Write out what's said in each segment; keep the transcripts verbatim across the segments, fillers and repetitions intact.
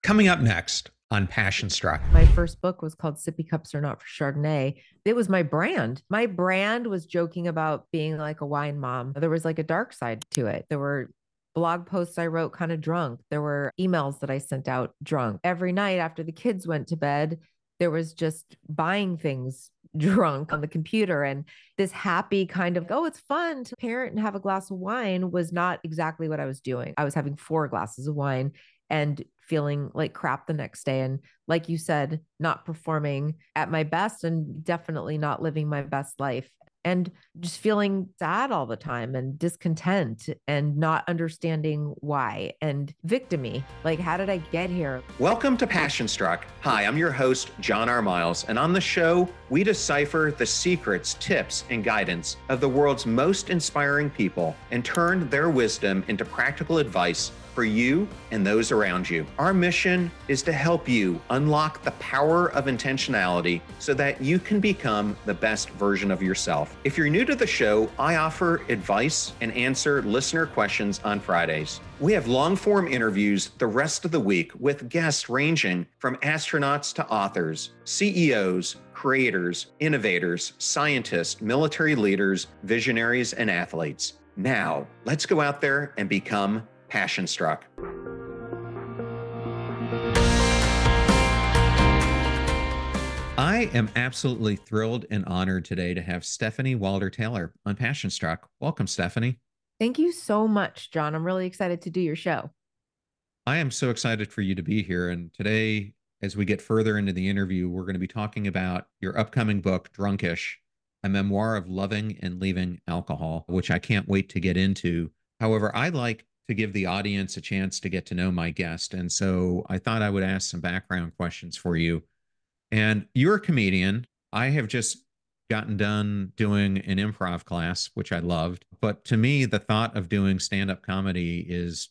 Coming up next on Passion Struck. My first book was called Sippy Cups Are Not for Chardonnay. It was my brand. My brand was joking about being like a wine mom. There was like a dark side to it. There were blog posts I wrote kind of drunk. There were emails that I sent out drunk. Every night after the kids went to bed, there was just buying things drunk on the computer. And this happy kind of, oh, it's fun to parent and have a glass of wine was not exactly what I was doing. I was having four glasses of wine and feeling like crap the next day. And like you said, not performing at my best and definitely not living my best life and just feeling sad all the time and discontent and not understanding why and victimy. Like, how did I get here? Welcome to Passion Struck. Hi, I'm your host, John R. Miles, and on the show, we decipher the secrets, tips, and guidance of the world's most inspiring people and turn their wisdom into practical advice for you and those around you. Our mission is to help you unlock the power of intentionality so that you can become the best version of yourself. If you're new to the show, I offer advice and answer listener questions on Fridays. We have long-form interviews the rest of the week with guests ranging from astronauts to authors, C E Os, creators, innovators, scientists, military leaders, visionaries, and athletes. Now, let's go out there and become Passion Struck. I am absolutely thrilled and honored today to have Stephanie Walder-Taylor on Passion Struck. Welcome, Stephanie. Thank you so much, John. I'm really excited to do your show. I am so excited for you to be here. And today, as we get further into the interview, we're going to be talking about your upcoming book, Drunkish, a memoir of loving and leaving alcohol, which I can't wait to get into. However, I like to give the audience a chance to get to know my guest. And so I thought I would ask some background questions for you. And you're a comedian. I have just gotten done doing an improv class, which I loved. But to me, the thought of doing stand-up comedy is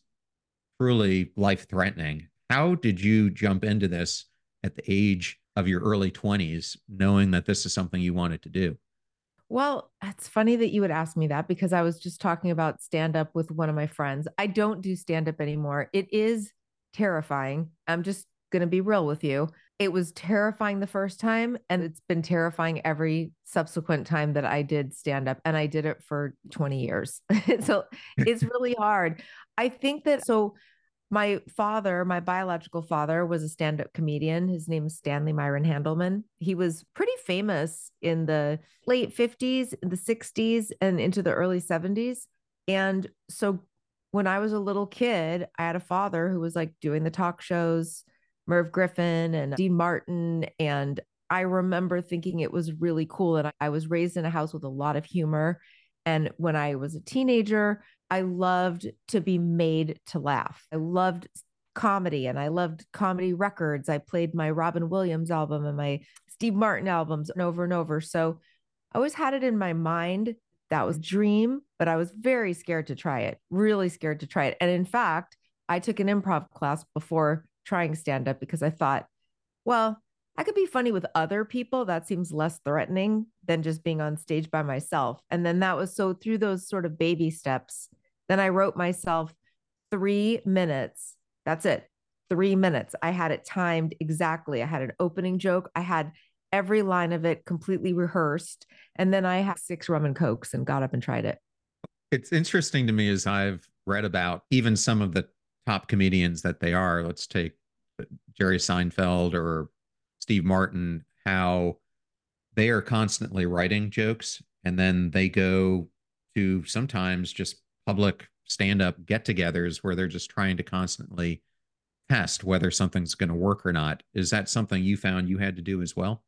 truly life-threatening. How did you jump into this at the age of your early twenties, knowing that this is something you wanted to do? Well, it's funny that you would ask me that because I was just talking about stand up with one of my friends. I don't do stand up anymore. It is terrifying. I'm just going to be real with you. It was terrifying the first time, and it's been terrifying every subsequent time that I did stand up. And I did it for twenty years. So it's really hard. I think that so my father, my biological father, was a stand-up comedian. His name is Stanley Myron Handelman. He was pretty famous in the late fifties, the sixties, and into the early seventies. And so when I was a little kid, I had a father who was like doing the talk shows, Merv Griffin and Dean Martin. And I remember thinking it was really cool. And I was raised in a house with a lot of humor. And when I was a teenager, I loved to be made to laugh. I loved comedy and I loved comedy records. I played my Robin Williams album and my Steve Martin albums over and over. So I always had it in my mind. That was a dream, but I was very scared to try it, really scared to try it. And in fact, I took an improv class before trying stand up because I thought, well, I could be funny with other people. That seems less threatening than just being on stage by myself. And then that was so through those sort of baby steps, then I wrote myself three minutes. That's it. Three minutes. I had it timed exactly. I had an opening joke. I had every line of it completely rehearsed. And then I had six rum and cokes and got up and tried it. It's interesting to me as I've read about even some of the top comedians that they are. Let's take Jerry Seinfeld or Steve Martin, how they are constantly writing jokes and then they go to sometimes just public stand-up get-togethers where they're just trying to constantly test whether something's going to work or not. Is that something you found you had to do as well?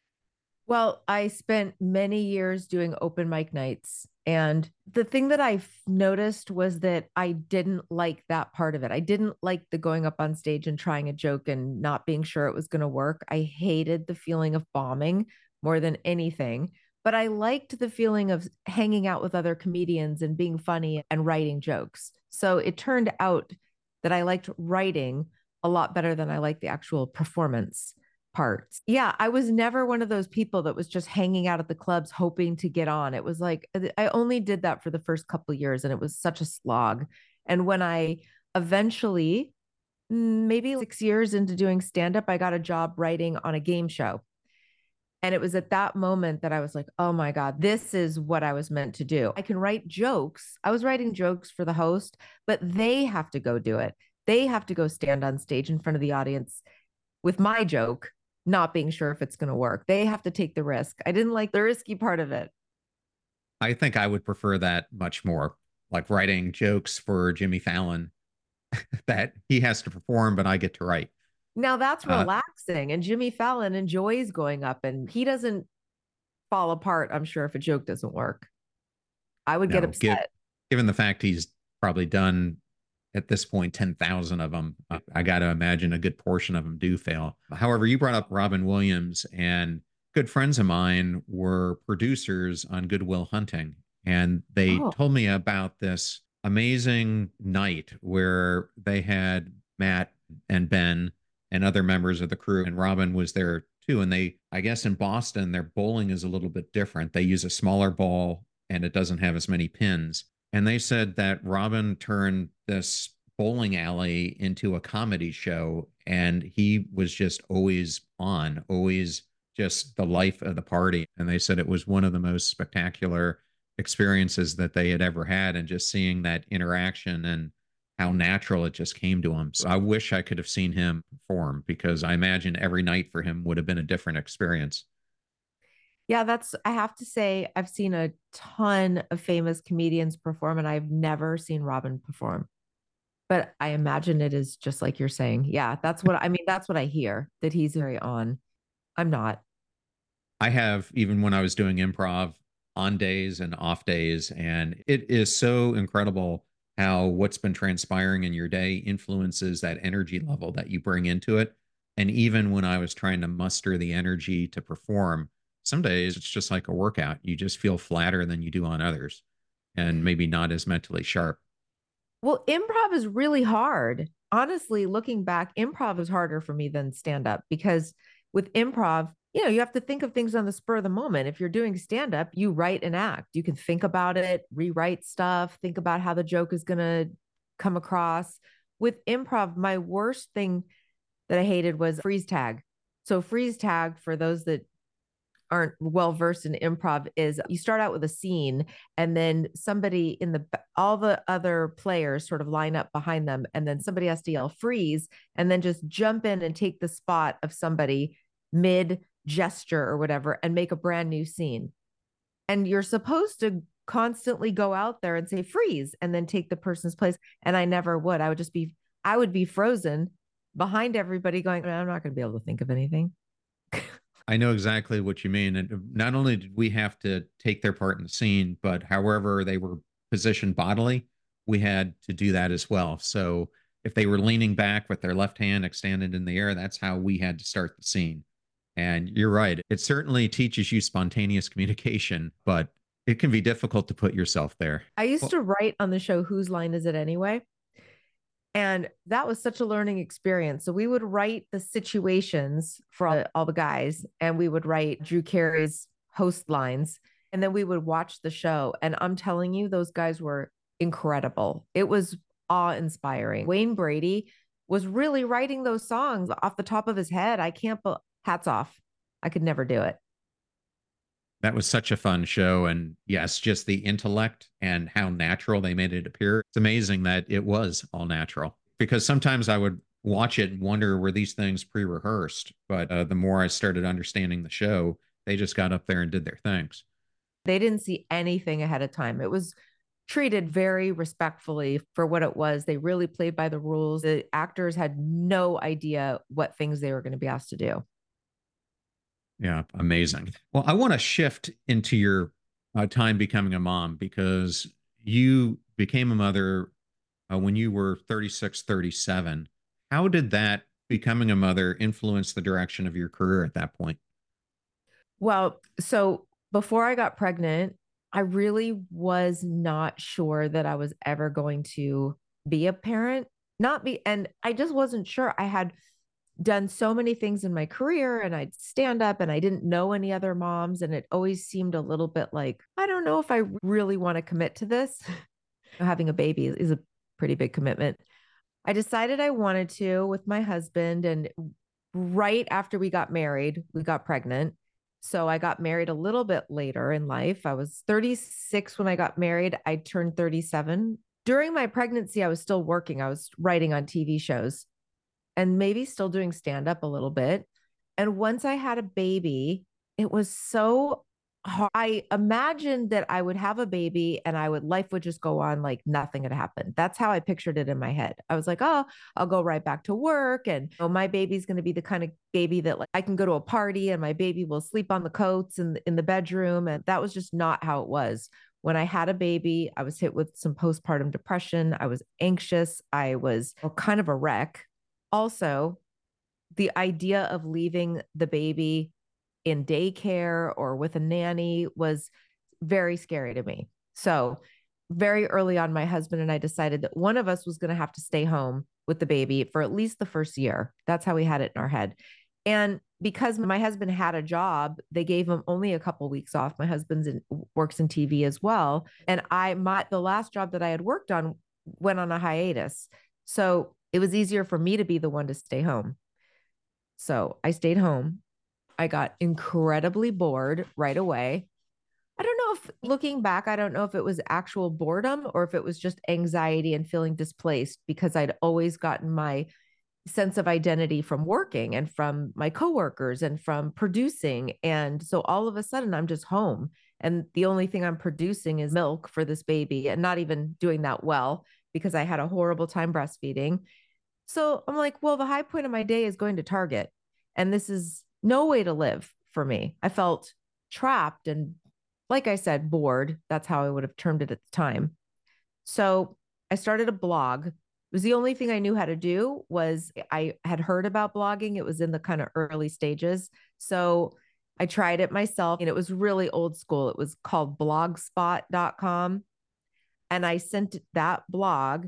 Well, I spent many years doing open mic nights. And the thing that I noticed was that I didn't like that part of it. I didn't like the going up on stage and trying a joke and not being sure it was going to work. I hated the feeling of bombing more than anything. But I liked the feeling of hanging out with other comedians and being funny and writing jokes. So it turned out that I liked writing a lot better than I liked the actual performance parts. Yeah, I was never one of those people that was just hanging out at the clubs hoping to get on. It was like I only did that for the first couple of years and it was such a slog. And when I eventually maybe six years into doing stand up, I got a job writing on a game show. And it was at that moment that I was like, oh my God, this is what I was meant to do. I can write jokes. I was writing jokes for the host, but they have to go do it. They have to go stand on stage in front of the audience with my joke, not being sure if it's going to work. They have to take the risk. I didn't like the risky part of it. I think I would prefer that much more, like writing jokes for Jimmy Fallon that he has to perform, but I get to write. Now that's Uh, relaxing. And Jimmy Fallon enjoys going up and he doesn't fall apart, I'm sure, if a joke doesn't work. I would get no, give, upset. given the fact he's probably done at this point ten thousand of them, I, I got to imagine a good portion of them do fail. However, you brought up Robin Williams, and good friends of mine were producers on Good Will Hunting. And they Oh, told me about this amazing night where they had Matt and Ben and other members of the crew, and Robin was there too. And they, I guess in Boston, their bowling is a little bit different. They use a smaller ball and it doesn't have as many pins. And they said that Robin turned this bowling alley into a comedy show, and he was just always on, always just the life of the party. And they said it was one of the most spectacular experiences that they had ever had, and just seeing that interaction and how natural it just came to him. So I wish I could have seen him perform, because I imagine every night for him would have been a different experience. yeah, that's, I have to say, I've seen a ton of famous comedians perform, and I've never seen Robin perform. But I imagine it is just like you're saying. Yeah, that's what I mean. That's what I hear, that he's very on. I'm not. I have, even when I was doing improv, on days and off days, and it is so incredible how what's been transpiring in your day influences that energy level that you bring into it. And even when I was trying to muster the energy to perform, some days it's just like a workout. You just feel flatter than you do on others, and maybe not as mentally sharp. Well, improv is really hard. Honestly, looking back, improv is harder for me than stand up because with improv, you know, you have to think of things on the spur of the moment. If you're doing stand up, you write an act. You can think about it, rewrite stuff, think about how the joke is going to come across. With improv, my worst thing that I hated was freeze tag. So, freeze tag, for those that aren't well versed in improv, is you start out with a scene and then somebody in the all the other players sort of line up behind them, and then somebody has to yell freeze and then just jump in and take the spot of somebody mid gesture or whatever and make a brand new scene. And you're supposed to constantly go out there and say freeze and then take the person's place, and I never would. I would just be I would be frozen behind everybody going, I'm not going to be able to think of anything. I know exactly what you mean. And not only did we have to take their part in the scene, but however they were positioned bodily, we had to do that as well. So if they were leaning back with their left hand extended in the air, that's how we had to start the scene. And you're right. It certainly teaches you spontaneous communication, but it can be difficult to put yourself there. I used Well, to write on the show Whose Line Is It Anyway? And that was such a learning experience. So we would write the situations for all, all the guys, and we would write Drew Carey's host lines, and then we would watch the show. And I'm telling you, those guys were incredible. It was awe inspiring. Wayne Brady was really writing those songs off the top of his head. I can't, hats off. I could never do it. that was such a fun show. And yes, just the intellect and how natural they made it appear. It's amazing that it was all natural, because sometimes I would watch it and wonder, were these things pre rehearsed? But uh, the more I started understanding the show, they just got up there and did their things. They didn't see anything ahead of time. It was treated very respectfully for what it was. They really played by the rules. The actors had no idea what things they were going to be asked to do. Yeah, amazing. Well, I want to shift into your uh, time becoming a mom, because you became a mother uh, when you were thirty-six, thirty-seven. How did that becoming a mother influence the direction of your career at that point? Well, so before I got pregnant, I really was not sure that I was ever going to be a parent. Not be, and I just wasn't sure. I had done so many things in my career and I'd stand up and I didn't know any other moms. And it always seemed a little bit like, I don't know if I really want to commit to this. Having a baby is a pretty big commitment. I decided I wanted to with my husband. And right after we got married, we got pregnant. So I got married a little bit later in life. I was thirty-six when I got married. I turned thirty-seven. During my pregnancy, I was still working. I was writing on T V shows and maybe still doing stand up a little bit. And once I had a baby, it was so hard. I imagined that I would have a baby and I would, life would just go on like nothing had happened. That's how I pictured it in my head. I was like, oh, I'll go right back to work. And oh, my baby's going to be the kind of baby that like I can go to a party and my baby will sleep on the coats in, in the bedroom. And that was just not how it was. When I had a baby, I was hit with some postpartum depression. I was anxious. I was kind of a wreck. Also, the idea of leaving the baby in daycare or with a nanny was very scary to me. So, very early on, my husband and I decided that one of us was going to have to stay home with the baby for at least the first year. That's how we had it in our head. And because my husband had a job, they gave him only a couple of weeks off. My husband's in, works in T V as well. And I, my, the last job that I had worked on went on a hiatus. So it was easier for me to be the one to stay home. So I stayed home. I got incredibly bored right away. I don't know if looking back, I don't know if it was actual boredom or if it was just anxiety and feeling displaced because I'd always gotten my sense of identity from working and from my coworkers and from producing. And so all of a sudden I'm just home. And the only thing I'm producing is milk for this baby and not even doing that well because I had a horrible time breastfeeding. So I'm like, well, the high point of my day is going to Target. And this is no way to live for me. I felt trapped and, like I said, bored. That's how I would have termed it at the time. So I started a blog. It was the only thing I knew how to do was I had heard about blogging. It was in the kind of early stages. So I tried it myself and it was really old school. It was called blogspot dot com. And I sent that blog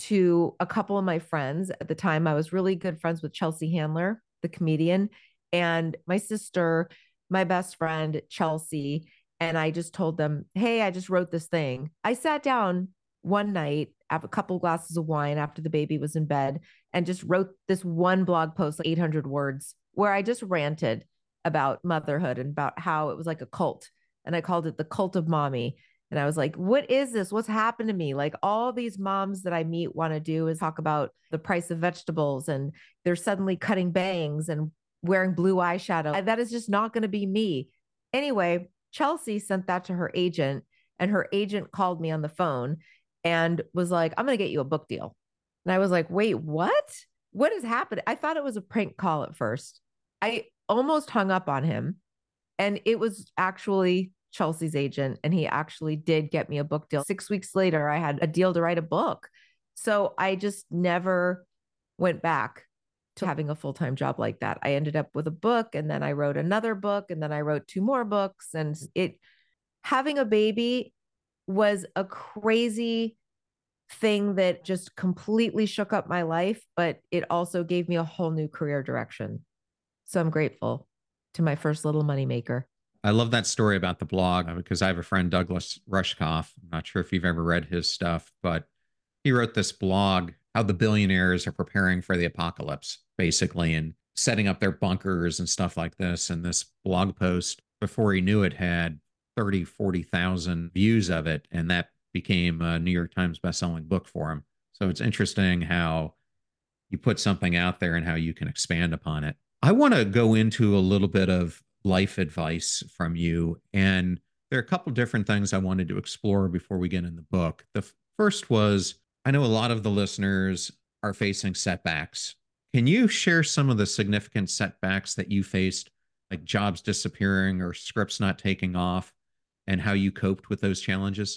to a couple of my friends. At the time, I was really good friends with Chelsea Handler, the comedian, and my sister, my best friend, Chelsea. And I just told them, hey, I just wrote this thing. I sat down one night, have a couple of glasses of wine after the baby was in bed, and just wrote this one blog post, like eight hundred words, where I just ranted about motherhood and about how it was like a cult. And I called it the cult of mommy. And I was like, what is this? What's happened to me? Like all these moms that I meet want to do is talk about the price of vegetables and they're suddenly cutting bangs and wearing blue eyeshadow. That is just not going to be me. Anyway, Chelsea sent that to her agent and her agent called me on the phone and was like, I'm going to get you a book deal. And I was like, wait, what? What has happened? I thought it was a prank call at first. I almost hung up on him and it was actually Chelsea's agent, and he actually did get me a book deal. Six weeks later, I had a deal to write a book. So I just never went back to having a full-time job like that. I ended up with a book and then I wrote another book and then I wrote two more books. And it, having a baby was a crazy thing that just completely shook up my life, but it also gave me a whole new career direction. So I'm grateful to my first little moneymaker. I love that story about the blog because I have a friend, Douglas Rushkoff. I'm not sure if you've ever read his stuff, but he wrote this blog, how the billionaires are preparing for the apocalypse, basically, and setting up their bunkers and stuff like this. And this blog post, before he knew it, had thirty, forty thousand views of it. And that became a New York Times bestselling book for him. So it's interesting how you put something out there and how you can expand upon it. I want to go into a little bit of life advice from you. And there are a couple different things I wanted to explore before we get in the book. The first was, I know a lot of the listeners are facing setbacks. Can you share some of the significant setbacks that you faced, like jobs disappearing or scripts not taking off, and how you coped with those challenges?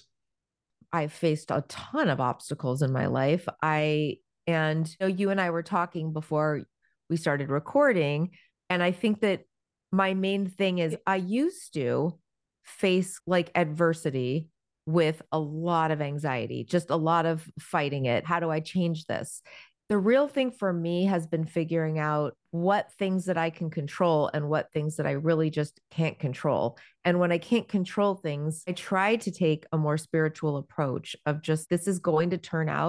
I faced a ton of obstacles in my life. I, and you know, you and I were talking before we started recording, and I think that my main thing is I used to face like adversity with a lot of anxiety, just a lot of fighting it. How do I change this? The real thing for me has been figuring out what things that I can control and what things that I really just can't control. And when I can't control things, I try to take a more spiritual approach of just, this is going to turn out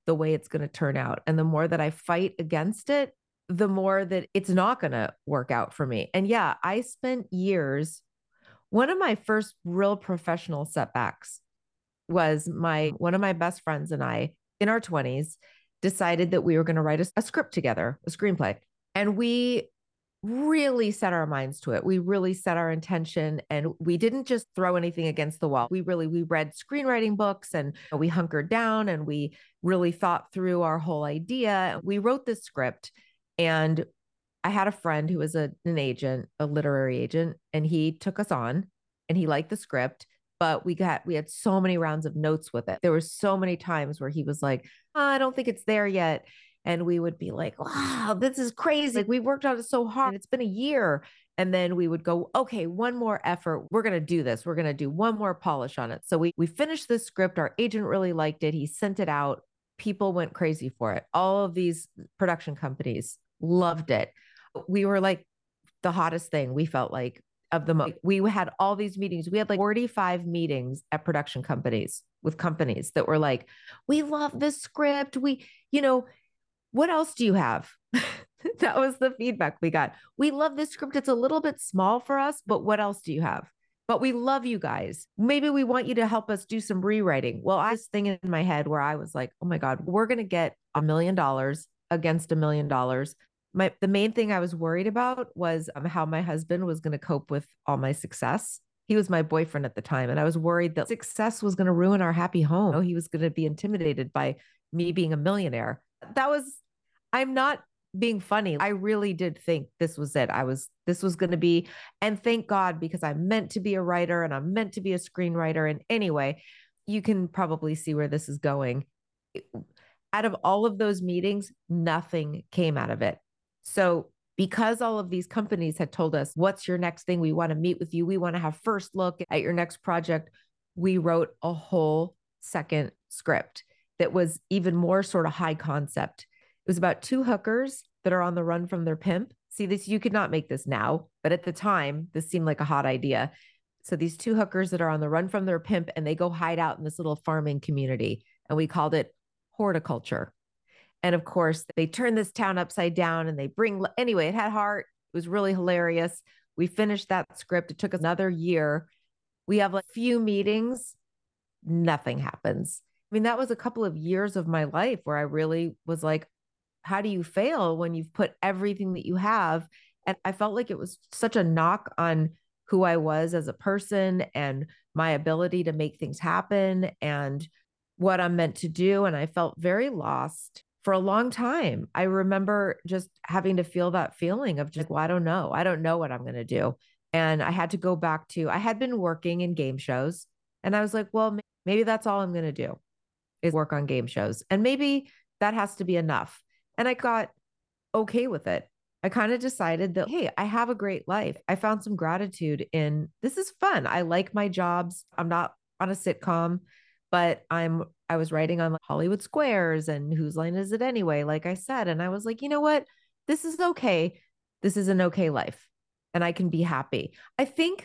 the way it's going to turn out. And the more that I fight against it, the more that it's not going to work out for me. And yeah, I spent years. One of my first real professional setbacks was my one of my best friends and I in our twenties decided that we were going to write a, a script together, a screenplay. And we really set our minds to it. We really set our intention, and we didn't just throw anything against the wall. We really we read screenwriting books, and we hunkered down, and we really thought through our whole idea. We wrote this script, and I had a friend who was a, an agent, a literary agent, and he took us on, and he liked the script. But we got we had so many rounds of notes with it. There were so many times where he was like, oh, I don't think it's there yet. And we would be like, wow, this is crazy. Like, we worked on it so hard. It's been a year. And then we would go, okay, one more effort. We're going to do this. We're going to do one more polish on it. So we, we finished this script. Our agent really liked it. He sent it out. People went crazy for it. All of these production companies loved it. We were like the hottest thing, we felt like, of the most. We had all these meetings. We had like forty-five meetings at production companies with companies that were like, we love this script. We, you know, what else do you have? That was the feedback we got. We love this script. It's a little bit small for us, but what else do you have? But we love you guys. Maybe we want you to help us do some rewriting. Well, I was thinking in my head where I was like, oh my God, we're going to get a million dollars against a million dollars. My, the main thing I was worried about was um, how my husband was going to cope with all my success. He was my boyfriend at the time. And I was worried that success was going to ruin our happy home. You know, he was going to be intimidated by me being a millionaire. That was, I'm not being funny. I really did think this was it. I was, this was going to be, and thank God, because I'm meant to be a writer and I'm meant to be a screenwriter. And anyway, you can probably see where this is going. Out of all of those meetings, nothing came out of it. So because all of these companies had told us, what's your next thing? We want to meet with you. We want to have first look at your next project. We wrote a whole second script that was even more sort of high concept. It was about two hookers that are on the run from their pimp. See, this, you could not make this now, but at the time, this seemed like a hot idea. So these two hookers that are on the run from their pimp, and they go hide out in this little farming community. And we called it horticulture. And of course, they turn this town upside down, and they bring, anyway, it had heart. It was really hilarious. We finished that script. It took us another year. We have a few meetings. Nothing happens. I mean, that was a couple of years of my life where I really was like, how do you fail when you've put everything that you have? And I felt like it was such a knock on who I was as a person and my ability to make things happen and what I'm meant to do. And I felt very lost for a long time. I remember just having to feel that feeling of just, well, I don't know. I don't know what I'm going to do. And I had to go back to, I had been working in game shows, and I was like, well, maybe that's all I'm going to do is work on game shows. And maybe that has to be enough. And I got okay with it. I kind of decided that, hey, I have a great life. I found some gratitude in this is fun. I like my jobs. I'm not on a sitcom, but I'm, I was writing on Hollywood Squares and Whose Line Is It Anyway, like I said. And I was like, you know what? This is okay. This is an okay life, and I can be happy. I think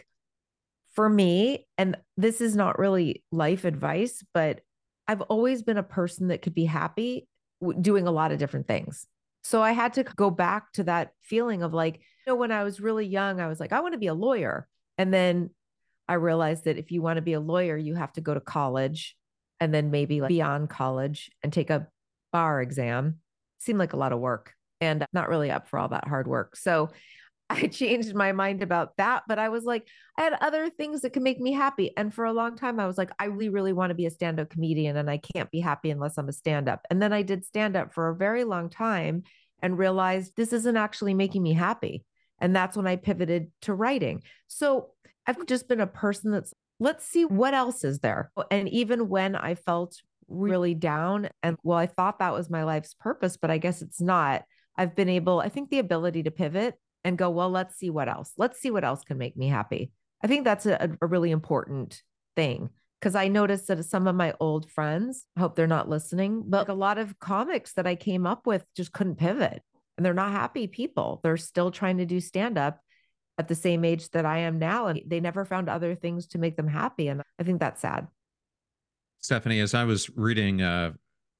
for me, and this is not really life advice, but I've always been a person that could be happy doing a lot of different things. So I had to go back to that feeling of like, you know, when I was really young, I was like, I want to be a lawyer. And then I realized that if you want to be a lawyer, you have to go to college and then maybe like beyond college and take a bar exam. Seemed like a lot of work and not really up for all that hard work. So I changed my mind about that, but I was like, I had other things that can make me happy. And for a long time, I was like, I really, really want to be a stand-up comedian, and I can't be happy unless I'm a stand-up. And then I did stand-up for a very long time and realized this isn't actually making me happy. And that's when I pivoted to writing. So I've just been a person that's, let's see what else is there. And even when I felt really down and, well, I thought that was my life's purpose, but I guess it's not. I've been able, I think the ability to pivot and go, well, let's see what else. Let's see what else can make me happy. I think that's a, a really important thing, because I noticed that some of my old friends, I hope they're not listening, but like a lot of comics that I came up with just couldn't pivot, and they're not happy people. They're still trying to do stand-up at the same age that I am now, and they never found other things to make them happy. And I think that's sad. Stephanie, as I was reading uh,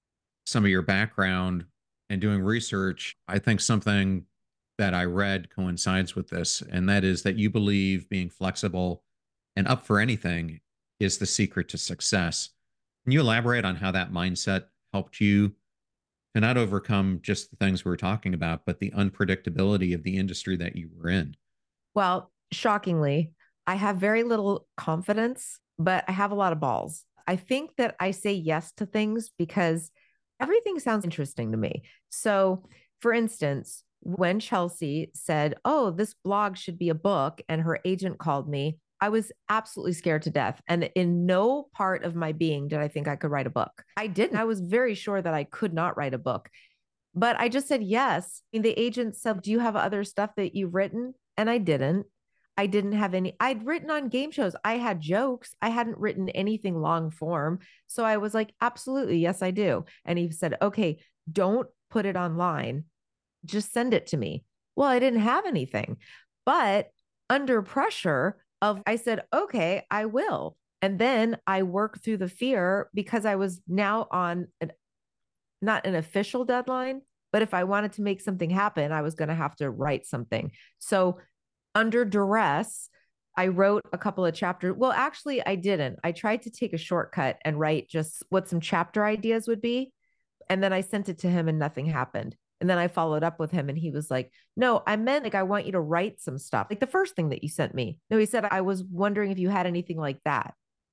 some of your background and doing research, I think something that I read coincides with this, and that is that you believe being flexible and up for anything is the secret to success. Can you elaborate on how that mindset helped you to not overcome just the things we were talking about, but the unpredictability of the industry that you were in? Well, shockingly, I have very little confidence, but I have a lot of balls. I think that I say yes to things because everything sounds interesting to me. So, for instance, when Chelsea said, "Oh, this blog should be a book," and her agent called me, I was absolutely scared to death. And in no part of my being did I think I could write a book. I didn't. I was very sure that I could not write a book. But I just said yes. I mean, the agent said, "Do you have other stuff that you've written?" And I didn't. I didn't have any. I'd written on game shows. I had jokes. I hadn't written anything long form. So I was like, absolutely, yes, I do. And he said, "Okay, don't put it online. Just send it to me." Well, I didn't have anything. But under pressure of, I said, "Okay, I will." And then I worked through the fear because I was now on an, not an official deadline, but if I wanted to make something happen, I was going to have to write something. So under duress, I wrote a couple of chapters. Well, actually, I didn't. I tried to take a shortcut and write just what some chapter ideas would be. And then I sent it to him and nothing happened. And then I followed up with him and he was like, "No, I meant like, I want you to write some stuff. Like the first thing that you sent me." No, he said, "I was wondering if you had anything like that."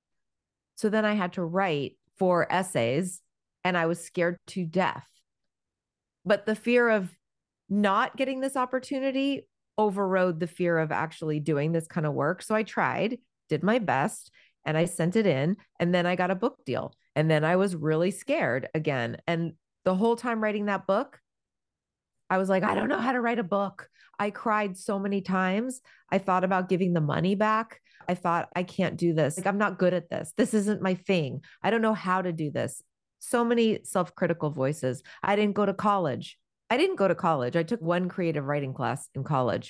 So then I had to write four essays and I was scared to death. But the fear of not getting this opportunity overrode the fear of actually doing this kind of work. So I tried, did my best, and I sent it in. And then I got a book deal. And then I was really scared again. And the whole time writing that book, I was like, I don't know how to write a book. I cried so many times. I thought about giving the money back. I thought, I can't do this. Like, I'm not good at this. This isn't my thing. I don't know how to do this. So many self-critical voices. I didn't go to college. I didn't go to college. I took one creative writing class in college.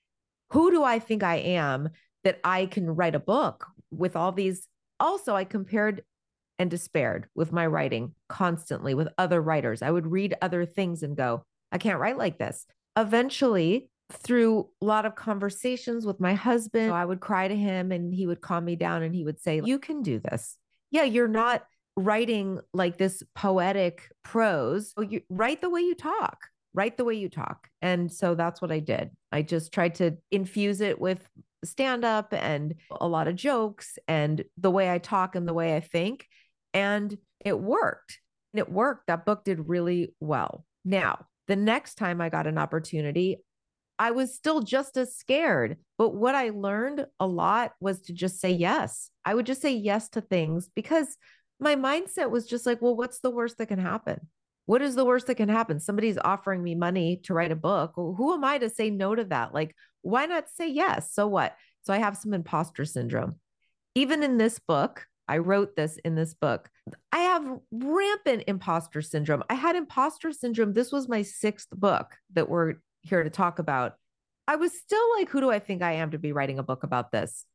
Who do I think I am that I can write a book with all these? Also, I compared and despaired with my writing constantly with other writers. I would read other things and go, I can't write like this. Eventually, through a lot of conversations with my husband, I would cry to him and he would calm me down and he would say, "You can do this. Yeah, you're not writing like this poetic prose. You write the way you talk, write the way you talk." And so that's what I did. I just tried to infuse it with stand up and a lot of jokes and the way I talk and the way I think. And it worked. And it worked. That book did really well. Now, the next time I got an opportunity, I was still just as scared. But what I learned a lot was to just say yes. I would just say yes to things because my mindset was just like, well, what's the worst that can happen? What is the worst that can happen? Somebody's offering me money to write a book. Well, who am I to say no to that? Like, why not say yes? So what? So I have some imposter syndrome. Even in this book, I wrote this in this book. I have rampant imposter syndrome. I had imposter syndrome. This was my sixth book that we're here to talk about. I was still like, who do I think I am to be writing a book about this?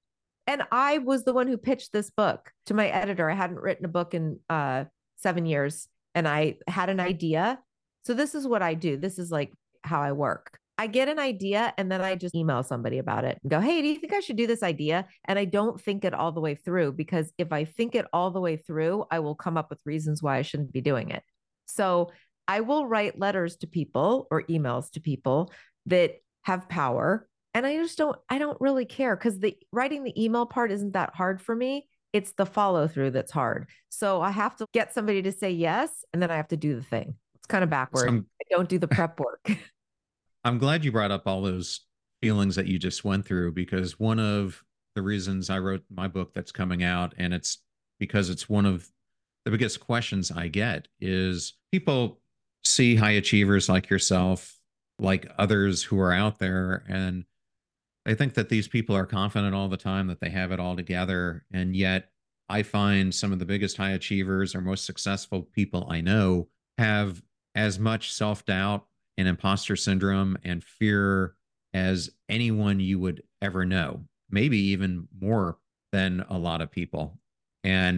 And I was the one who pitched this book to my editor. I hadn't written a book in uh, seven years and I had an idea. So this is what I do. This is like how I work. I get an idea and then I just email somebody about it and go, "Hey, do you think I should do this idea?" And I don't think it all the way through because if I think it all the way through, I will come up with reasons why I shouldn't be doing it. So I will write letters to people or emails to people that have power. And I just don't, I don't really care because the writing the email part isn't that hard for me. It's the follow through that's hard. So I have to get somebody to say yes, and then I have to do the thing. It's kind of backward. So I don't do the prep work. I'm glad you brought up all those feelings that you just went through because one of the reasons I wrote my book that's coming out, and it's because it's one of the biggest questions I get, is people see high achievers like yourself, like others who are out there, and they think that these people are confident all the time, that they have it all together. And yet I find some of the biggest high achievers or most successful people I know have as much self doubt and imposter syndrome and fear as anyone you would ever know, maybe even more than a lot of people. And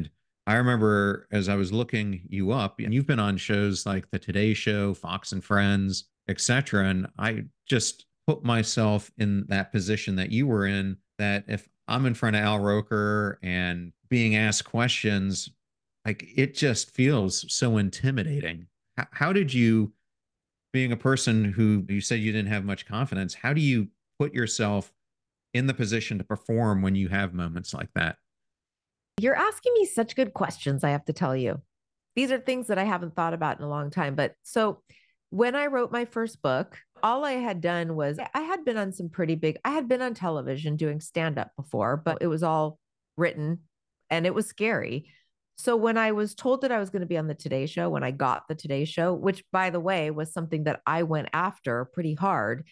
I remember as I was looking you up, and you've been on shows like The Today Show, Fox and Friends, et cetera. And I just put myself in that position that you were in, that if I'm in front of Al Roker and being asked questions, like it just feels so intimidating. How, how did you, being a person who you said you didn't have much confidence, how do you put yourself in the position to perform when you have moments like that? You're asking me such good questions, I have to tell you. These are things that I haven't thought about in a long time. But so when I wrote my first book, all I had done was I had been on some pretty big, I had been on television doing stand up before, but it was all written and it was scary. So when I was told that I was going to be on the Today Show, when I got the Today Show, which by the way was something that I went after pretty hard.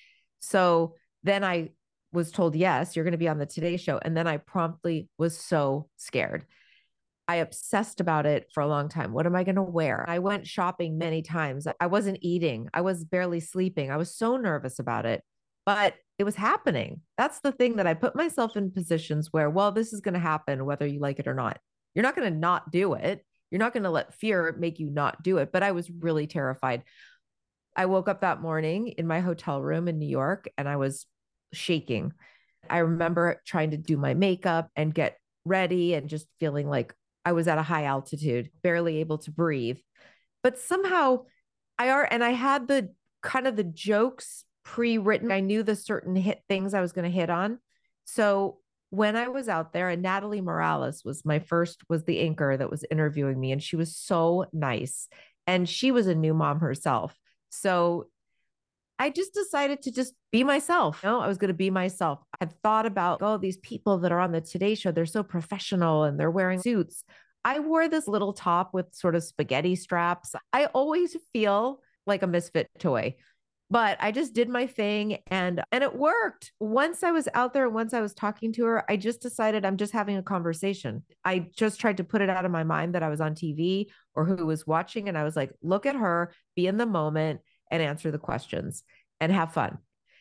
So then I was told, yes, you're going to be on the Today Show. And then I promptly was so scared. I obsessed about it for a long time. What am I going to wear? I went shopping many times. I wasn't eating. I was barely sleeping. I was so nervous about it, but it was happening. That's the thing, that I put myself in positions where, well, this is going to happen whether you like it or not. You're not going to not do it. You're not going to let fear make you not do it. But I was really terrified. I woke up that morning in my hotel room in New York and I was shaking. I remember trying to do my makeup and get ready and just feeling like I was at a high altitude, barely able to breathe. But somehow I are, and I had the kind of the jokes pre-written. I knew the certain hit things I was going to hit on. So when I was out there, and Natalie Morales was my first, was the anchor that was interviewing me, and she was so nice. And she was a new mom herself. So I just decided to just be myself. You know, I was going to be myself. I had thought about, oh, these people that are on the Today Show, they're so professional and they're wearing suits. I wore this little top with sort of spaghetti straps. I always feel like a misfit toy, but I just did my thing and and it worked. Once I was out there, once I was talking to her, I just decided I'm just having a conversation. I just tried to put it out of my mind that I was on T V or who was watching, and I was like, look at her, be in the moment and answer the questions and have fun.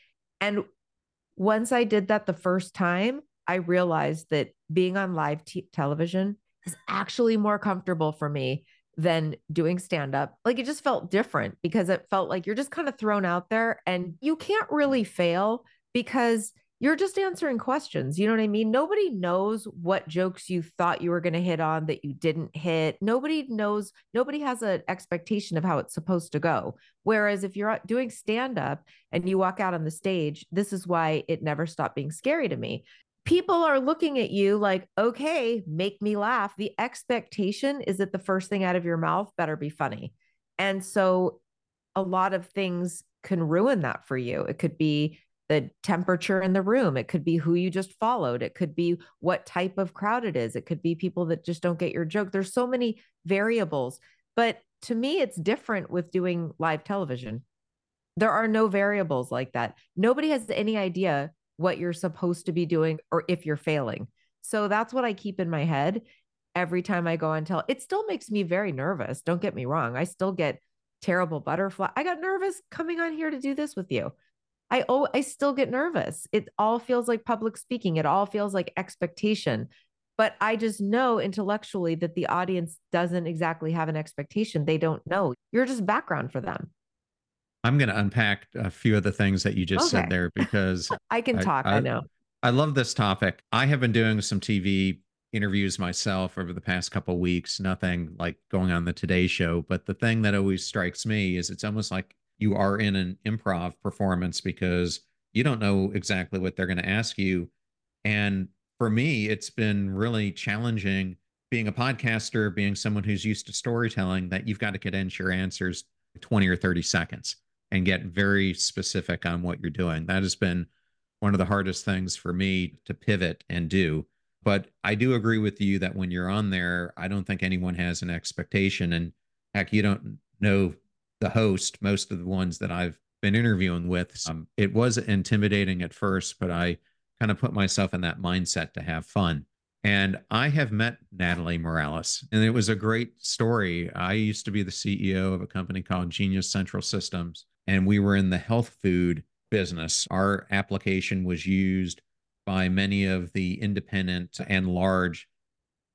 And once I did that the first time, I realized that being on live t- television is actually more comfortable for me than doing stand up. Like it just felt different because it felt like you're just kind of thrown out there and you can't really fail because you're just answering questions. You know what I mean? Nobody knows what jokes you thought you were going to hit on that you didn't hit. Nobody knows, nobody has an expectation of how it's supposed to go. Whereas if you're doing stand up and you walk out on the stage, this is why it never stopped being scary to me. People are looking at you like, okay, make me laugh. The expectation is that the first thing out of your mouth better be funny. And so a lot of things can ruin that for you. It could be the temperature in the room. It could be who you just followed. It could be what type of crowd it is. It could be people that just don't get your joke. There's so many variables. But to me, it's different with doing live television. There are no variables like that. Nobody has any idea what you're supposed to be doing or if you're failing. So that's what I keep in my head every time I go on tell. It still makes me very nervous. Don't get me wrong. I still get terrible butterfly. I got nervous coming on here to do this with you. I oh, I still get nervous. It all feels like public speaking. It all feels like expectation. But I just know intellectually that the audience doesn't exactly have an expectation. They don't know. You're just background for them. I'm going to unpack a few of the things that you just Okay. said there because I can I, talk. I, I know. I love this topic. I have been doing some T V interviews myself over the past couple of weeks, nothing like going on the Today Show. But the thing that always strikes me is it's almost like you are in an improv performance because you don't know exactly what they're going to ask you. And for me, it's been really challenging being a podcaster, being someone who's used to storytelling, that you've got to condense your answers twenty or thirty seconds and get very specific on what you're doing. That has been one of the hardest things for me to pivot and do. But I do agree with you that when you're on there, I don't think anyone has an expectation. And heck, you don't know the host, most of the ones that I've been interviewing with. Um, it was intimidating at first, but I kind of put myself in that mindset to have fun. And I have met Natalie Morales, and it was a great story. I used to be the C E O of a company called Genius Central Systems, and we were in the health food business. Our application was used by many of the independent and large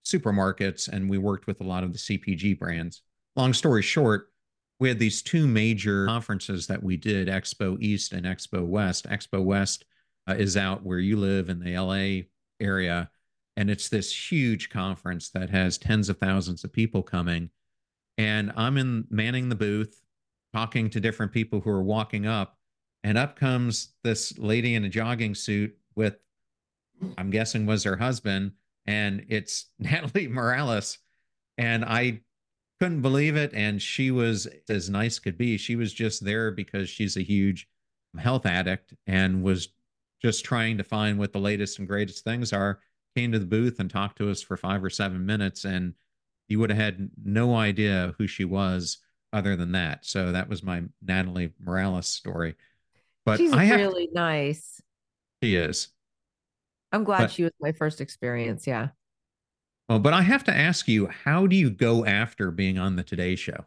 supermarkets, and we worked with a lot of the C P G brands. Long story short, we had these two major conferences that we did, Expo East and Expo West. Expo West uh, is out where you live in the L A area, and it's this huge conference that has tens of thousands of people coming. And I'm in manning the booth, talking to different people who are walking up, and up comes this lady in a jogging suit with, I'm guessing was her husband, and it's Natalie Morales. And I couldn't believe it. And she was as nice could be. She was just there because she's a huge health addict and was just trying to find what the latest and greatest things are. Came to the booth and talked to us for five or seven minutes, and you would have had no idea who she was other than that. So that was my Natalie Morales story. But She's I have really nice. She is. I'm glad But she was my first experience. Yeah. well, but I have to ask you, how do you go after being on the Today Show?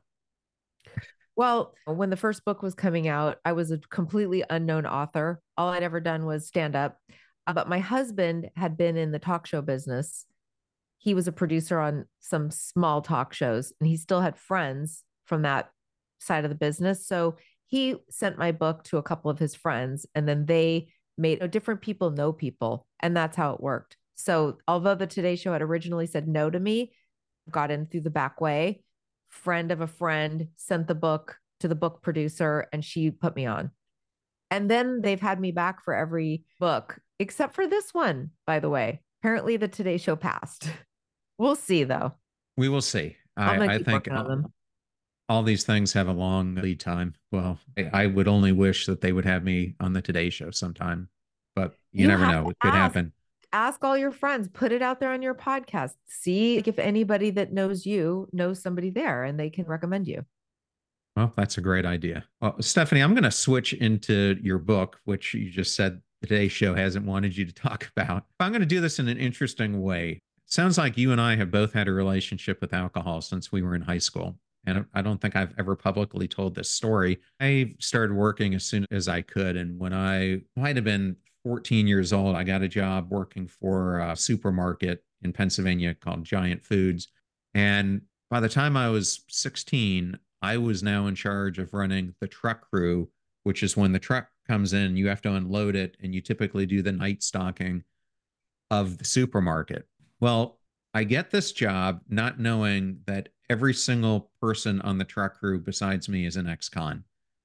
Well, when the first book was coming out, I was a completely unknown author. All I'd ever done was stand up. Uh, but my husband had been in the talk show business. He was a producer on some small talk shows, and he still had friends from that side of the business. So he sent my book to a couple of his friends, and then they made oh, different people know people. And that's how it worked. So although the Today Show had originally said no to me, got in through the back way. Friend of a friend sent the book to the book producer, and she put me on. And then they've had me back for every book, except for this one, by the way. Apparently the Today Show passed. We'll see, though. We will see. I'm gonna I, I keep think working on them. all these things have a long lead time. Well, I, I would only wish that they would have me on the Today Show sometime, but you, You never have know. to It could ask. happen. Ask all your friends, put it out there on your podcast. See if anybody that knows you knows somebody there and they can recommend you. Well, that's a great idea. Well, Stephanie, I'm going to switch into your book, which you just said the Today Show hasn't wanted you to talk about. I'm going to do this in an interesting way. Sounds like you and I have both had a relationship with alcohol since we were in high school. And I don't think I've ever publicly told this story. I started working as soon as I could. And when I might have been fourteen years old, I got a job working for a supermarket in Pennsylvania called Giant Foods. And by the time I was sixteen, I was now in charge of running the truck crew, which is when the truck comes in, you have to unload it, and you typically do the night stocking of the supermarket. Well, I get this job not knowing that every single person on the truck crew besides me is an ex-con.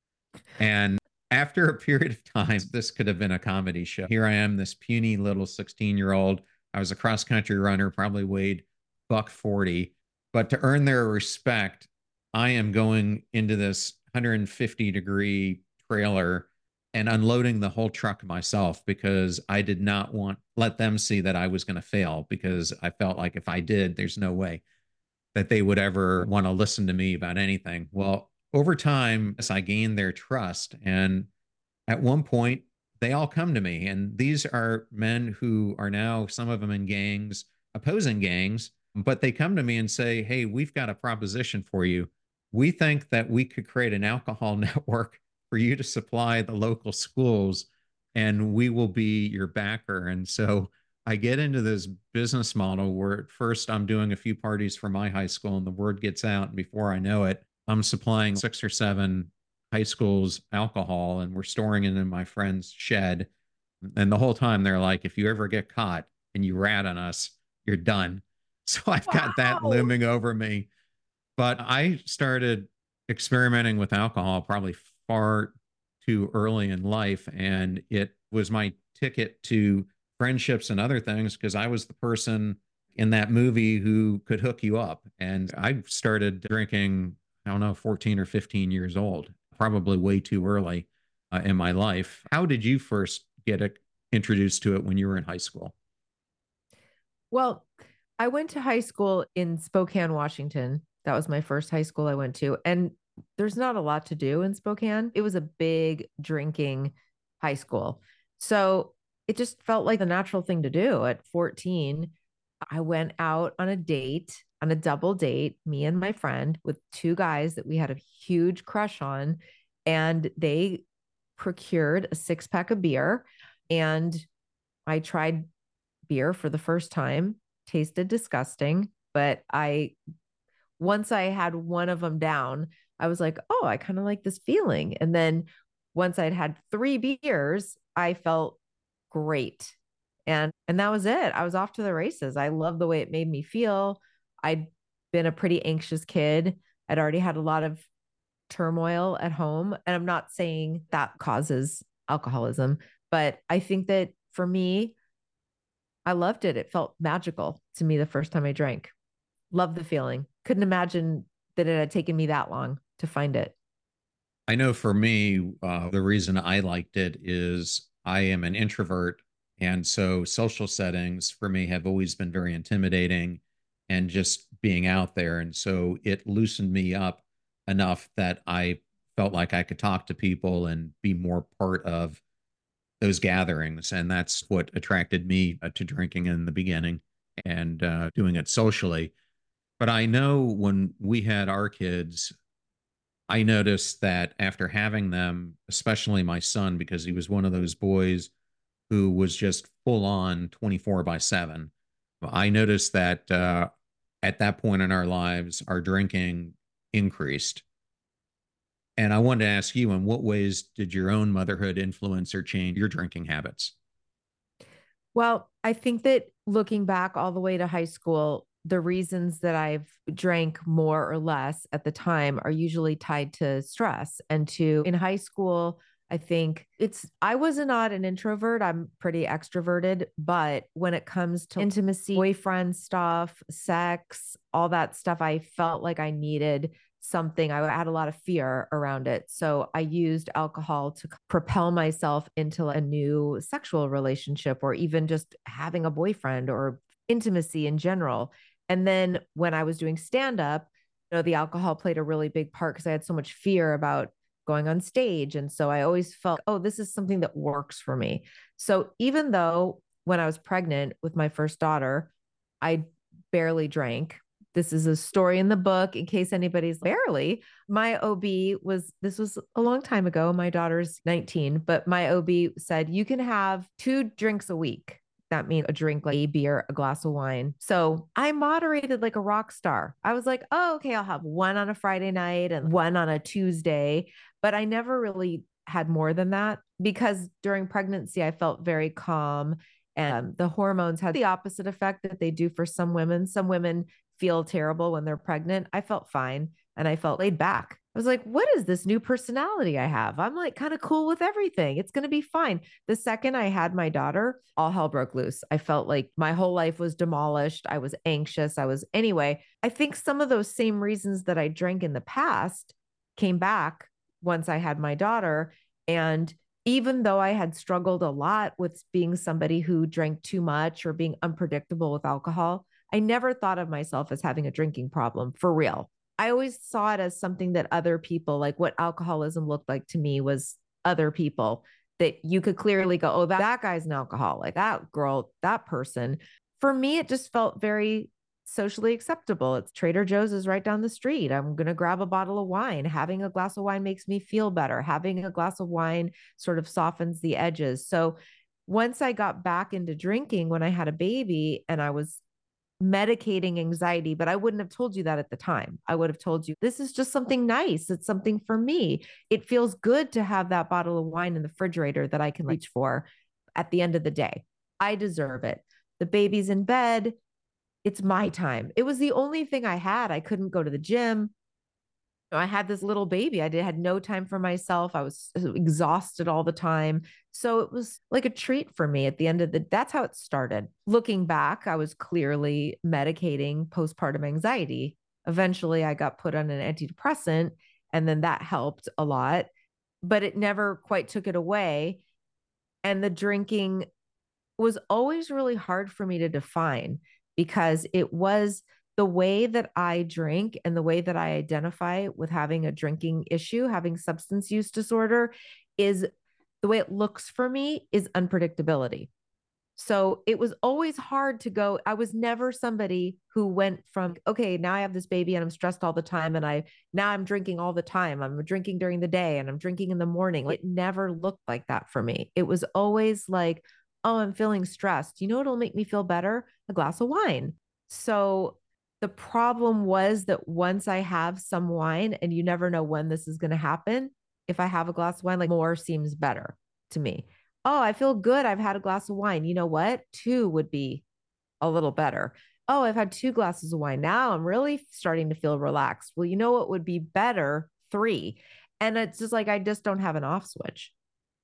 And after a period of time, this could have been a comedy show. Here I am, this puny little sixteen year old. I was a cross country runner, probably weighed buck forty. But to earn their respect, I am going into this one hundred fifty degree trailer and unloading the whole truck myself because I did not want let them see that I was going to fail, because I felt like if I did, there's no way that they would ever want to listen to me about anything. Well, over time, as I gained their trust, and at one point, they all come to me. And these are men who are now, some of them in gangs, opposing gangs, but they come to me and say, hey, we've got a proposition for you. We think that we could create an alcohol network for you to supply the local schools, and we will be your backer. And so I get into this business model where at first I'm doing a few parties for my high school, and the word gets out. And before I know it, I'm supplying six or seven high schools alcohol, and we're storing it in my friend's shed. And the whole time they're like, if you ever get caught and you rat on us, you're done. So I've got wow. that looming over me. But I started experimenting with alcohol probably far too early in life. And it was my ticket to friendships and other things, because I was the person in that movie who could hook you up. And I started drinking, I don't know, fourteen or fifteen years old, probably way too early uh, in my life. How did you first get a, introduced to it when you were in high school? Well, I went to high school in Spokane, Washington. That was my first high school I went to. And there's not a lot to do in Spokane. It was a big drinking high school. So it just felt like the natural thing to do. At fourteen, I went out on a date, on a double date, me and my friend, with two guys that we had a huge crush on. And they procured a six pack of beer. And I tried beer for the first time. tasted disgusting, but I, once I had one of them down, I was like, oh, I kind of like this feeling. And then once I'd had three beers, I felt great. And and that was it. I was off to the races. I loved the way it made me feel. I'd been a pretty anxious kid. I'd already had a lot of turmoil at home. And I'm not saying that causes alcoholism, but I think that for me, I loved it. It felt magical to me the first time I drank. Loved the feeling. Couldn't imagine that it had taken me that long to find it. I know for me, uh, the reason I liked it is I am an introvert. And so social settings for me have always been very intimidating and just being out there. And so it loosened me up enough that I felt like I could talk to people and be more part of those gatherings. And that's what attracted me uh, to drinking in the beginning and uh, doing it socially. But I know when we had our kids, I noticed that after having them, especially my son, because he was one of those boys who was just full on twenty-four by seven, I noticed that uh, at that point in our lives, our drinking increased. And I wanted to ask you, in what ways did your own motherhood influence or change your drinking habits? Well, I think that looking back all the way to high school, the reasons that I've drank more or less at the time are usually tied to stress and to in high school. I think it's, I was not an introvert. I'm pretty extroverted, but when it comes to intimacy, boyfriend stuff, sex, all that stuff, I felt like I needed something. I had a lot of fear around it. So I used alcohol to propel myself into a new sexual relationship or even just having a boyfriend or intimacy in general. And then when I was doing stand up, you know, the alcohol played a really big part because I had so much fear about going on stage. And so I always felt, oh, this is something that works for me. So even though when I was pregnant with my first daughter, I barely drank. This is a story in the book in case anybody's barely. My O B was, this was a long time ago. My daughter's nineteen, but my O B said, you can have two drinks a week. That means a drink, like a beer, a glass of wine. So I moderated like a rock star. I was like, oh, okay, I'll have one on a Friday night and one on a Tuesday. But I never really had more than that because during pregnancy, I felt very calm. And the hormones had the opposite effect that they do for some women. Some women feel terrible when they're pregnant. I felt fine and I felt laid back. I was like, what is this new personality I have? I'm like kind of cool with everything. It's going to be fine. The second I had my daughter, all hell broke loose. I felt like my whole life was demolished. I was anxious. I was, anyway, I think some of those same reasons that I drank in the past came back once I had my daughter. And even though I had struggled a lot with being somebody who drank too much or being unpredictable with alcohol, I never thought of myself as having a drinking problem for real. I always saw it as something that other people, like what alcoholism looked like to me was other people that you could clearly go, oh, that, that guy's an alcoholic, that girl, that person. For me, it just felt very socially acceptable. It's Trader Joe's is right down the street. I'm going to grab a bottle of wine. Having a glass of wine makes me feel better. Having a glass of wine sort of softens the edges. So once I got back into drinking when I had a baby and I was medicating anxiety, but I wouldn't have told you that at the time. I would have told you, this is just something nice. It's something for me. It feels good to have that bottle of wine in the refrigerator that I can reach for at the end of the day. I deserve it. The baby's in bed. It's my time. It was the only thing I had. I couldn't go to the gym. I had this little baby. I did, had no time for myself. I was exhausted all the time. So it was like a treat for me at the end of the, that's how it started. Looking back, I was clearly medicating postpartum anxiety. Eventually I got put on an antidepressant and then that helped a lot, but it never quite took it away. And the drinking was always really hard for me to define because it was the way that I drink and the way that I identify with having a drinking issue, having substance use disorder, is the way it looks for me is unpredictability. So it was always hard to go. I was never somebody who went from, okay, now I have this baby and I'm stressed all the time. And I, now I'm drinking all the time. I'm drinking during the day and I'm drinking in the morning. It never looked like that for me. It was always like, Oh, I'm feeling stressed. You know what'll make me feel better? A glass of wine. So the problem was that once I have some wine, and you never know when this is going to happen, if I have a glass of wine, like more seems better to me. Oh, I feel good. I've had a glass of wine. You know what? Two would be a little better. Oh, I've had two glasses of wine. Now I'm really starting to feel relaxed. Well, you know what would be better? Three. And it's just like, I just don't have an off switch.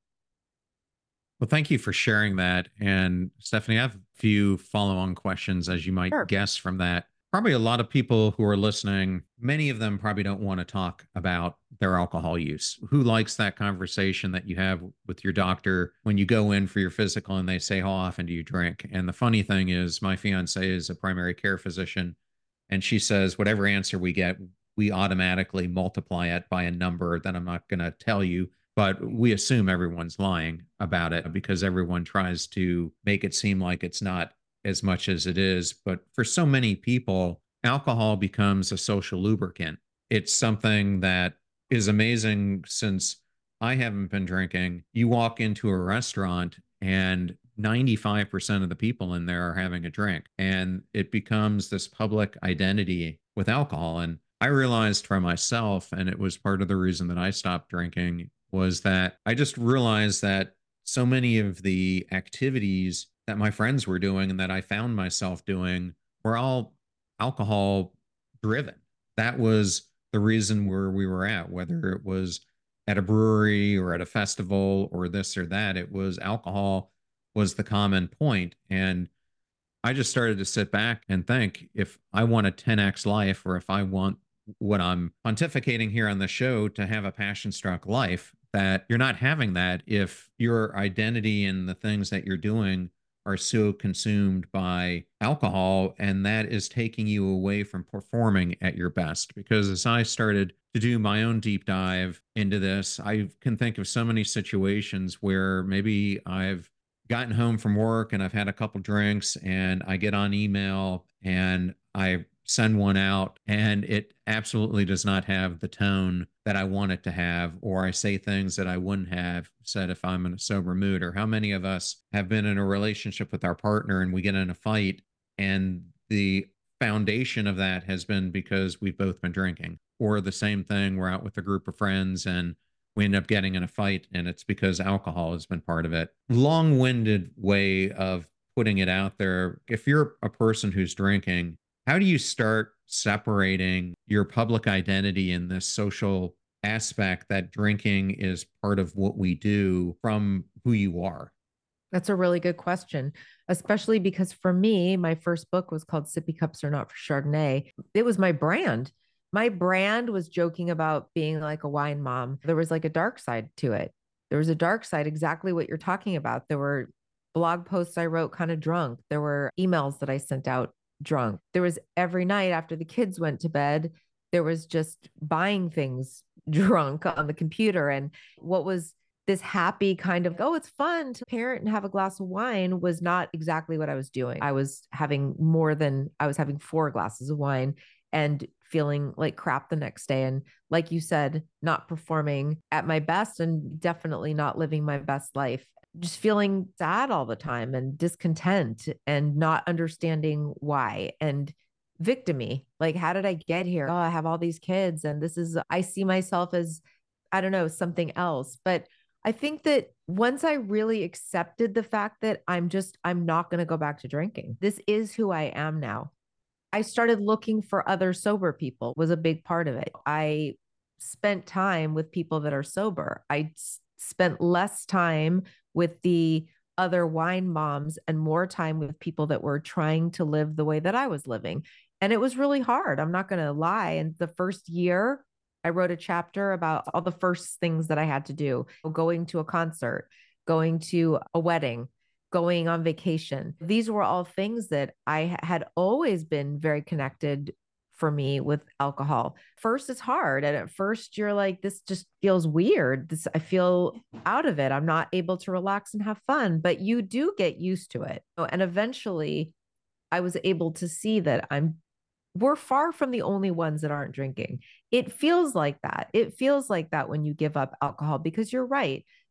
Well, thank you for sharing that. And Stephanie, I have a few follow on questions, as you might Sure. guess from that. Probably a lot of people who are listening, many of them probably don't want to talk about their alcohol use. Who likes that conversation that you have with your doctor when you go in for your physical and they say, how often do you drink? And the funny thing is, my fiance is a primary care physician, and she says, whatever answer we get, we automatically multiply it by a number that I'm not going to tell you, but we assume everyone's lying about it because everyone tries to make it seem like it's not as much as it is. But for so many people, alcohol becomes a social lubricant. It's something that is amazing since I haven't been drinking. You walk into a restaurant and ninety-five percent of the people in there are having a drink, and it becomes this public identity with alcohol. And I realized for myself, and it was part of the reason that I stopped drinking, was that I just realized that so many of the activities that my friends were doing and that I found myself doing were all alcohol driven. That was the reason where we were at, whether it was at a brewery or at a festival or this or that, it was alcohol was the common point. And I just started to sit back and think, if I want a ten X life, or if I want what I'm pontificating here on the show to have a passion struck life, that you're not having that if your identity and the things that you're doing are so consumed by alcohol, and that is taking you away from performing at your best. Because as I started to do my own deep dive into this, I can think of so many situations where maybe I've gotten home from work and I've had a couple drinks and I get on email and I send one out and it absolutely does not have the tone that I want it to have, or I say things that I wouldn't have said if I'm in a sober mood. Or how many of us have been in a relationship with our partner and we get in a fight, and the foundation of that has been because we've both been drinking. Or the same thing, we're out with a group of friends and we end up getting in a fight and it's because alcohol has been part of it. Long-winded way of putting it out there. If you're a person who's drinking, how do you start separating your public identity in this social aspect that drinking is part of what we do from who you are? That's a really good question, especially because for me, my first book was called Sippy Cups Are Not for Chardonnay. It was my brand. My brand was joking about being like a wine mom. There was like a dark side to it. There was a dark side, exactly what you're talking about. There were blog posts I wrote kind of drunk. There were emails that I sent out drunk. There was every night after the kids went to bed, there was just buying things drunk on the computer. And what was this happy kind of, oh, it's fun to parent and have a glass of wine, was not exactly what I was doing. I was having more than, I was having four glasses of wine and feeling like crap the next day. And like you said, not performing at my best and definitely not living my best life. Just feeling sad all the time and discontent and not understanding why, and victimy. Like, how did I get here? Oh, I have all these kids and this is, I see myself as, I don't know, something else. But I think that once I really accepted the fact that I'm just, I'm not going to go back to drinking. This is who I am now. I started looking for other sober people, was a big part of it. I spent time with people that are sober. I spent less time with the other wine moms and more time with people that were trying to live the way that I was living. And it was really hard. I'm not going to lie. And the first year, I wrote a chapter about all the first things that I had to do: going to a concert, going to a wedding, going on vacation. These were all things that I had always been very connected for me with alcohol. First, it's hard. And at first you're like, this just feels weird. This, I feel out of it. I'm not able to relax and have fun, but you do get used to it. And eventually I was able to see that I'm, we're far from the only ones that aren't drinking. It feels like that. It feels like that when you give up alcohol, because you're right.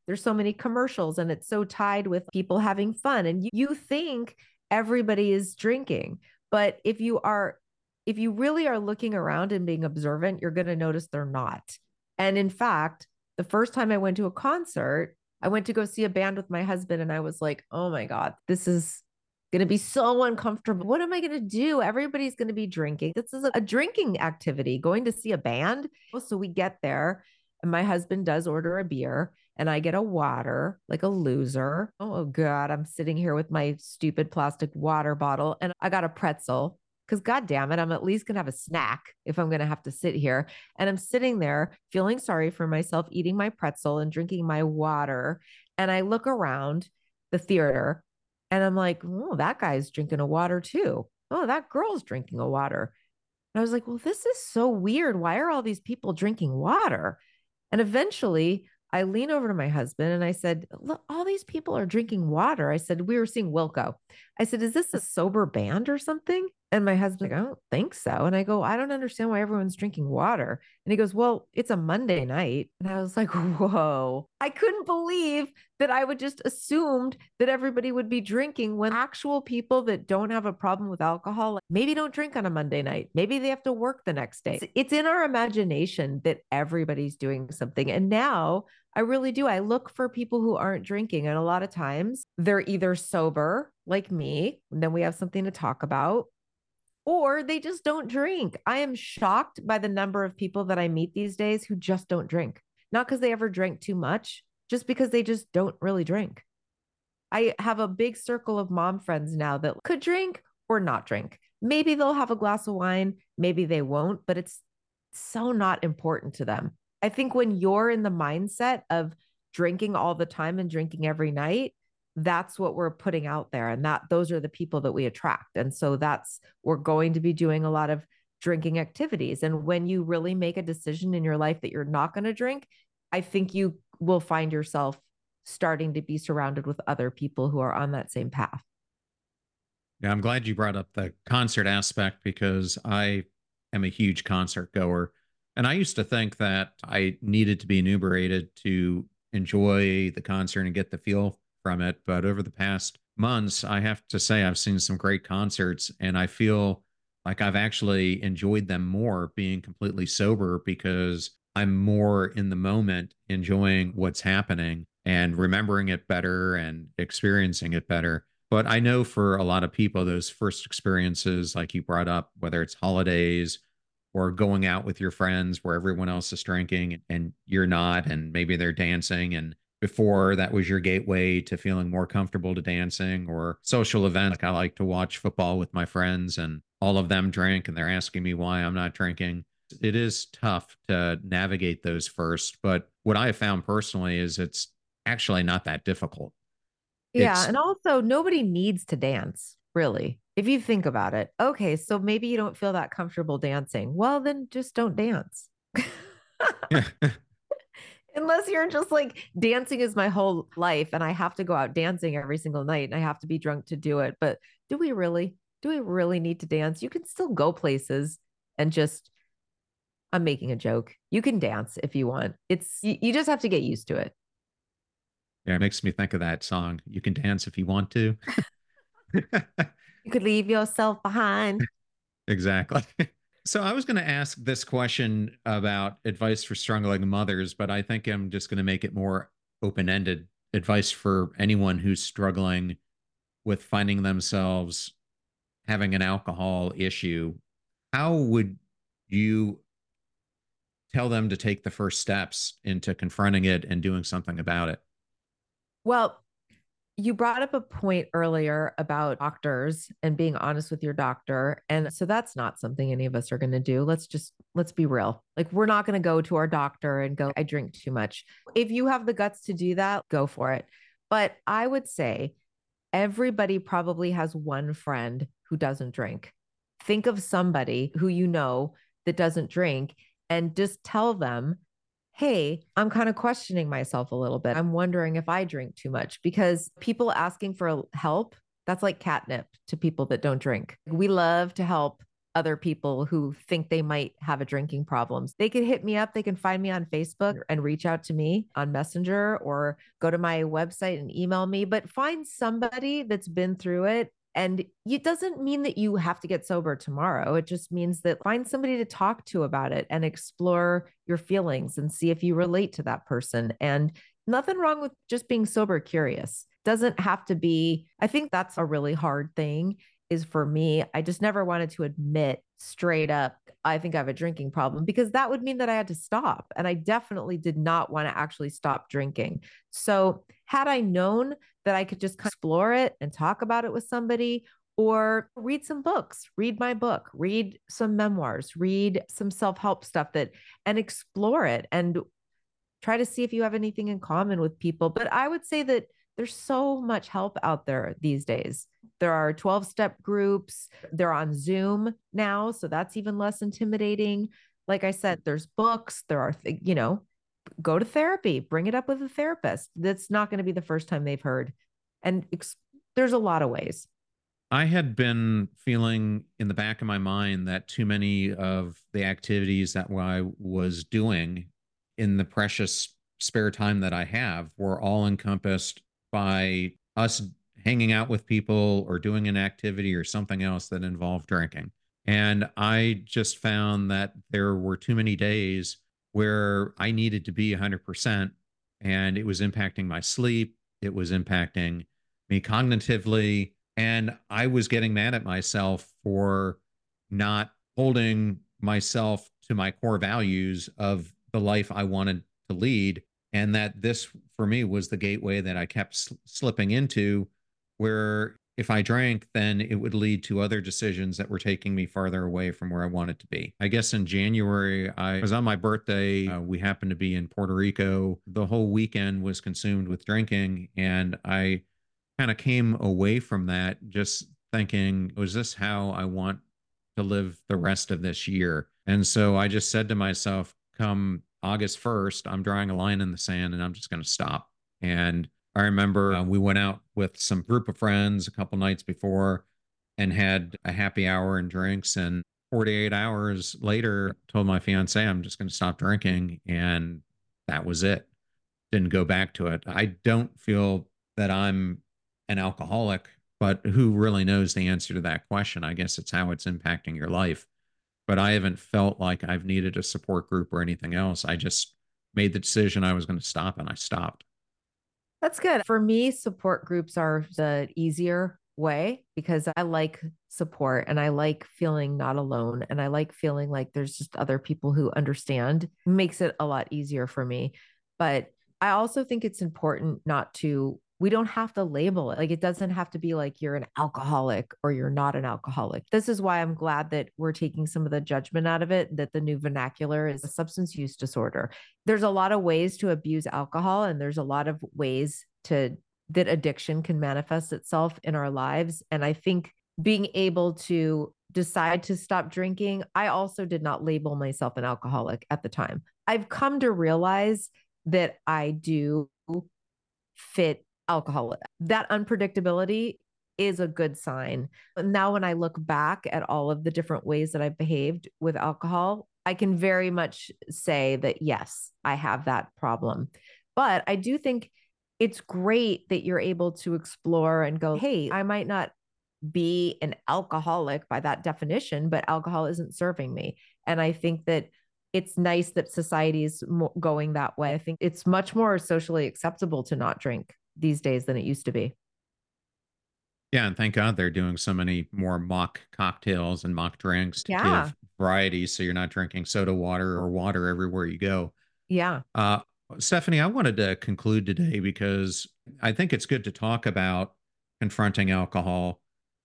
There's so many commercials and it's so tied with people having fun. And you, you think everybody is drinking. But if you are, if you really are looking around and being observant, you're going to notice they're not. And in fact, the first time I went to a concert, I went to go see a band with my husband and I was like, oh my God, this is going to be so uncomfortable. What am I going to do? Everybody's going to be drinking. This is a drinking activity, going to see a band. So we get there and my husband does order a beer and I get a water like a loser. Oh God, I'm sitting here with my stupid plastic water bottle and I got a pretzel because God damn it, I'm at least going to have a snack if I'm going to have to sit here. And I'm sitting there feeling sorry for myself, eating my pretzel and drinking my water. And I look around the theater and I'm like, oh, that guy's drinking a water too. Oh, that girl's drinking a water. And I was like, well, this is so weird. Why are all these people drinking water? And eventually I lean over to my husband and I said, look, all these people are drinking water. I said, we were seeing Wilco. I said, is this a sober band or something? And my husband's like, I don't think so. And I go, I don't understand why everyone's drinking water. And he goes, well, it's a Monday night. And I was like, whoa, I couldn't believe that I would just assumed that everybody would be drinking when actual people that don't have a problem with alcohol, maybe don't drink on a Monday night. Maybe they have to work the next day. It's in our imagination that everybody's doing something. And now I really do. I look for people who aren't drinking. And a lot of times they're either sober like me, and then we have something to talk about, or they just don't drink. I am shocked by the number of people that I meet these days who just don't drink. Not because they ever drank too much, just because they just don't really drink. I have a big circle of mom friends now that could drink or not drink. Maybe they'll have a glass of wine, maybe they won't, but it's so not important to them. I think when you're in the mindset of drinking all the time and drinking every night, that's what we're putting out there. And that those are the people that we attract. And so that's, we're going to be doing a lot of drinking activities. And when you really make a decision in your life that you're not going to drink, I think you will find yourself starting to be surrounded with other people who are on that same path. Yeah, I'm glad you brought up the concert aspect because I am a huge concert goer. And I used to think that I needed to be inebriated to enjoy the concert and get the feel from it. But over the past months, I have to say I've seen some great concerts and I feel like I've actually enjoyed them more being completely sober because I'm more in the moment, enjoying what's happening and remembering it better and experiencing it better. But I know for a lot of people, those first experiences, like you brought up, whether it's holidays or going out with your friends where everyone else is drinking and you're not, and maybe they're dancing, and before that was your gateway to feeling more comfortable to dancing, or social events. Like I like to watch football with my friends and all of them drink and they're asking me why I'm not drinking. It is tough to navigate those first, but what I have found personally is it's actually not that difficult. Yeah. It's And also, nobody needs to dance, really. If you think about it, okay, so maybe you don't feel that comfortable dancing. Well, then just don't dance. Unless you're just like, dancing is my whole life and I have to go out dancing every single night and I have to be drunk to do it. But do we really? Do we really need to dance? You can still go places and just, I'm making a joke. You can dance if you want. It's, you, you just have to get used to it. Yeah, it makes me think of that song. You can dance if you want to. You could leave yourself behind. Exactly. So I was going to ask this question about advice for struggling mothers, but I think I'm just going to make it more open-ended. Advice for anyone who's struggling with finding themselves having an alcohol issue. How would you tell them to take the first steps into confronting it and doing something about it? Well, you brought up a point earlier about doctors and being honest with your doctor. And so that's not something any of us are going to do. Let's just, let's be real. Like, we're not going to go to our doctor and go, I drink too much. If you have the guts to do that, go for it. But I would say everybody probably has one friend who doesn't drink. Think of somebody who you know that doesn't drink and just tell them, hey, I'm kind of questioning myself a little bit. I'm wondering if I drink too much, because people asking for help, that's like catnip to people that don't drink. We love to help other people who think they might have a drinking problem. They can hit me up. They can find me on Facebook and reach out to me on Messenger or go to my website and email me, but find somebody that's been through it. And it doesn't mean that you have to get sober tomorrow. It just means that find somebody to talk to about it and explore your feelings and see if you relate to that person. And nothing wrong with just being sober curious. Doesn't have to be, I think that's a really hard thing is for me. I just never wanted to admit straight up, I think I have a drinking problem, because that would mean that I had to stop. And I definitely did not want to actually stop drinking. So had I known that I could just explore it and talk about it with somebody, or read some books, read my book, read some memoirs, read some self-help stuff that, and explore it and try to see if you have anything in common with people. But I would say that there's so much help out there these days. There are twelve-step groups. They're on Zoom now, so that's even less intimidating. Like I said, there's books. There are, you know, go to therapy, bring it up with a therapist. That's not going to be the first time they've heard. And ex- there's a lot of ways. I had been feeling in the back of my mind that too many of the activities that I was doing in the precious spare time that I have were all encompassed by us hanging out with people or doing an activity or something else that involved drinking. And I just found that there were too many days where I needed to be one hundred percent, and it was impacting my sleep. It was impacting me cognitively. And I was getting mad at myself for not holding myself to my core values of the life I wanted to lead. And that this, for me, was the gateway that I kept sl- slipping into, where if I drank, then it would lead to other decisions that were taking me farther away from where I wanted to be. I guess in January, I was on my birthday. Uh, we happened to be in Puerto Rico. The whole weekend was consumed with drinking. And I kind of came away from that just thinking, was this how I want to live the rest of this year? And so I just said to myself, come August first, I'm drawing a line in the sand and I'm just going to stop. And I remember uh, we went out with some group of friends a couple nights before and had a happy hour and drinks. And forty-eight hours later, told my fiance, I'm just going to stop drinking. And that was it. Didn't go back to it. I don't feel that I'm an alcoholic, but who really knows the answer to that question? I guess it's how it's impacting your life. But I haven't felt like I've needed a support group or anything else. I just made the decision I was going to stop and I stopped. That's good. For me, support groups are the easier way because I like support and I like feeling not alone. And I like feeling like there's just other people who understand. It makes it a lot easier for me. But I also think it's important not to, we don't have to label it. Like it doesn't have to be like you're an alcoholic or you're not an alcoholic. This is why I'm glad that we're taking some of the judgment out of it, that the new vernacular is a substance use disorder. There's a lot of ways to abuse alcohol, and there's a lot of ways to that addiction can manifest itself in our lives. And I think being able to decide to stop drinking, I also did not label myself an alcoholic at the time. I've come to realize that I do fit alcohol. That unpredictability is a good sign. Now, when I look back at all of the different ways that I've behaved with alcohol, I can very much say that, yes, I have that problem. But I do think it's great that you're able to explore and go, hey, I might not be an alcoholic by that definition, but alcohol isn't serving me. And I think that it's nice that society is going that way. I think it's much more socially acceptable to not drink these days than it used to be. Yeah, and thank God they're doing so many more mock cocktails and mock drinks to Yeah. give variety so you're not drinking soda water or water everywhere you go. Yeah. Uh, Stephanie, I wanted to conclude today because I think it's good to talk about confronting alcohol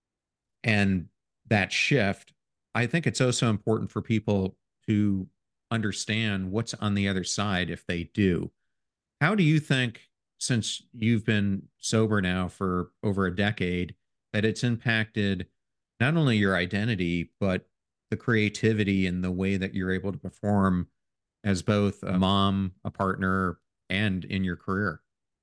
and that shift. I think it's also important for people to understand what's on the other side if they do. How do you think, since you've been sober now for over a decade, that it's impacted not only your identity, but the creativity and the way that you're able to perform as both a mom, a partner, and in your career?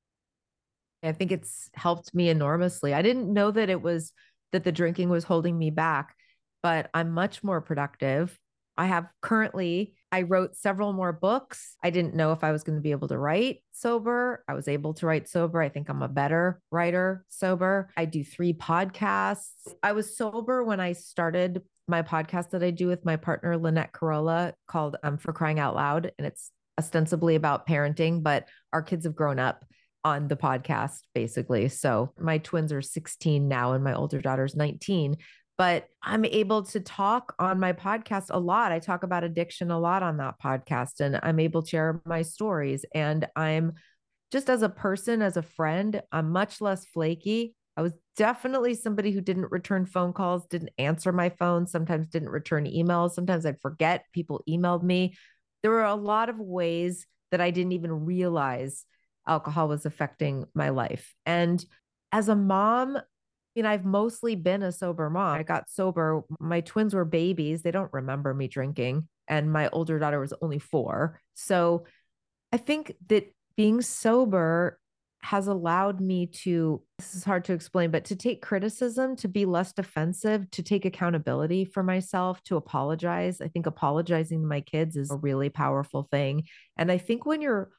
I think it's helped me enormously. I didn't know that it was that the drinking was holding me back. but I'm much more productive. I have currently, I wrote several more books. I didn't know if I was going to be able to write sober. I was able to write sober. I think I'm a better writer sober. I do three podcasts. I was sober when I started my podcast that I do with my partner, Lynette Carolla, called um, For Crying Out Loud. And it's ostensibly about parenting, but our kids have grown up on the podcast, basically. So my twins are sixteen now and my older daughter's nineteen. But I'm able to talk on my podcast a lot. I talk about addiction a lot on that podcast, and I'm able to share my stories. And I'm just, as a person, as a friend, I'm much less flaky. I was definitely somebody who didn't return phone calls, didn't answer my phone, sometimes didn't return emails. Sometimes I'd forget people emailed me. There were a lot of ways that I didn't even realize alcohol was affecting my life. And as a mom, you know, I've mostly been a sober mom. I got sober. My twins were babies. They don't remember me drinking. And my older daughter was only four. So I think that being sober has allowed me to, this is hard to explain, but to take criticism, to be less defensive, to take accountability for myself, to apologize. I think apologizing to my kids is a really powerful thing. And I think when you're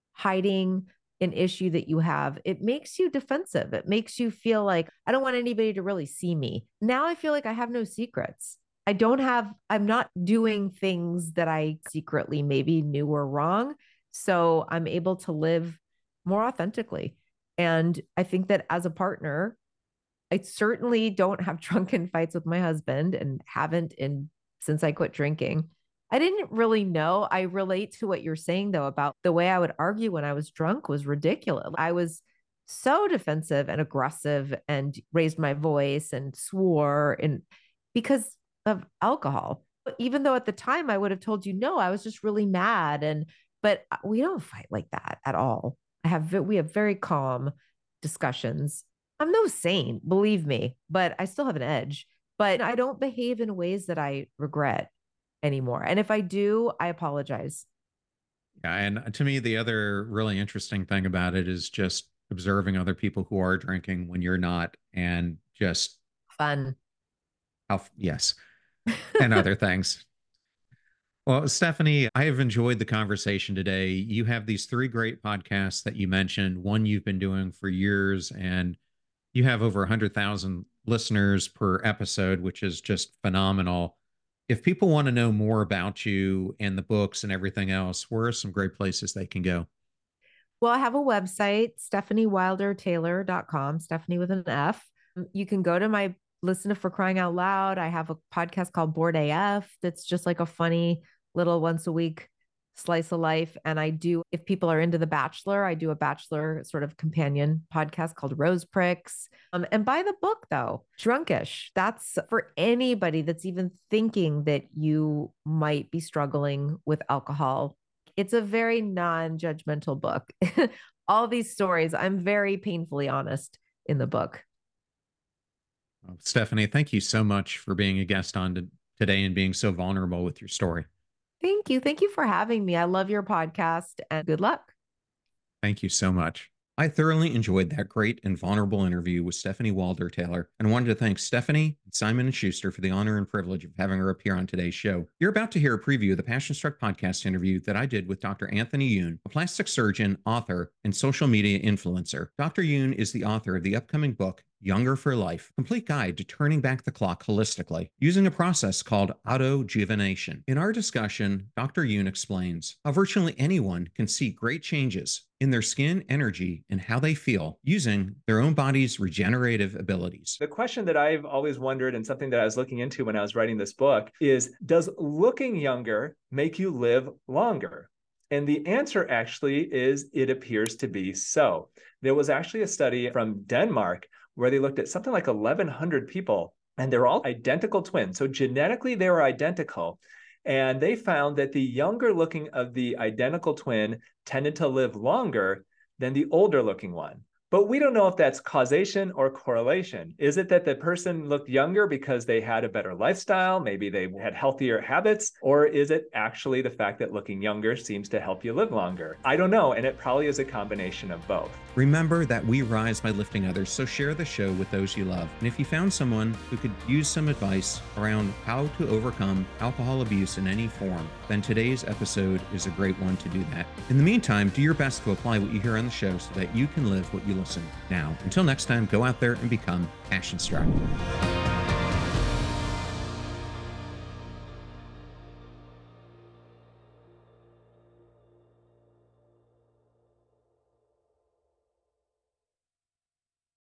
hiding an issue that you have, it makes you defensive. It makes you feel like, I don't want anybody to really see me. Now I feel like I have no secrets. I don't have, I'm not doing things that I secretly maybe knew were wrong. So I'm able to live more authentically. And I think that as a partner, I certainly don't have drunken fights with my husband and haven't in since I quit drinking. I didn't really know. I relate to what you're saying, though, about the way I would argue when I was drunk was ridiculous. I was so defensive and aggressive and raised my voice and swore and because of alcohol. Even though at the time I would have told you, no, I was just really mad. And, but we don't fight like that at all. I have, we have very calm discussions. I'm no saint, believe me, but I still have an edge. But I don't behave in ways that I regret anymore. And if I do, I apologize. Yeah. And to me, the other really interesting thing about it is just observing other people who are drinking when you're not, and just Fun. how, yes, and other things. Well, Stephanie, I have enjoyed the conversation today. You have these three great podcasts that you mentioned, one you've been doing for years, and you have over one hundred thousand listeners per episode, which is just phenomenal. If people want to know more about you and the books and everything else, where are some great places they can go? Well, I have a website, stephanie wilder taylor dot com, Stephanie with an F. You can go to my listen to For Crying Out Loud. I have a podcast called Bored A F that's just like a funny little once a week slice of life. And I do, if people are into The Bachelor, I do a Bachelor sort of companion podcast called Rose Pricks. Um, and buy the book, though, Drunkish. That's for anybody that's even thinking that you might be struggling with alcohol. It's a very non-judgmental book. All these stories, I'm very painfully honest in the book. Well, Stephanie, thank you so much for being a guest on to, today and being so vulnerable with your story. Thank you. Thank you for having me. I love your podcast and good luck. Thank you so much. I thoroughly enjoyed that great and vulnerable interview with Stephanie Wilder Taylor, and wanted to thank Stephanie and Simon and Schuster for the honor and privilege of having her appear on today's show. You're about to hear a preview of the Passion Struck podcast interview that I did with Doctor Anthony Yoon, a plastic surgeon, author, and social media influencer. Doctor Yoon is the author of the upcoming book, Younger for Life, complete guide to turning back the clock holistically, using a process called autojuvenation. In our discussion, Doctor Yoon explains how virtually anyone can see great changes in their skin, energy, and how they feel using their own body's regenerative abilities. The question that I've always wondered, and something that I was looking into when I was writing this book, is does looking younger make you live longer? And the answer actually is it appears to be so. There was actually a study from Denmark where they looked at something like eleven hundred people, and they're all identical twins. So genetically, they were identical. And they found that the younger looking of the identical twin tended to live longer than the older looking one. But we don't know if that's causation or correlation. Is it that the person looked younger because they had a better lifestyle? Maybe they had healthier habits? Or is it actually the fact that looking younger seems to help you live longer? I don't know. And it probably is a combination of both. Remember that we rise by lifting others, so share the show with those you love. And if you found someone who could use some advice around how to overcome alcohol abuse in any form, then today's episode is a great one to do that. In the meantime, do your best to apply what you hear on the show so that you can live what you listen. Now, until next time, go out there and become passion struck.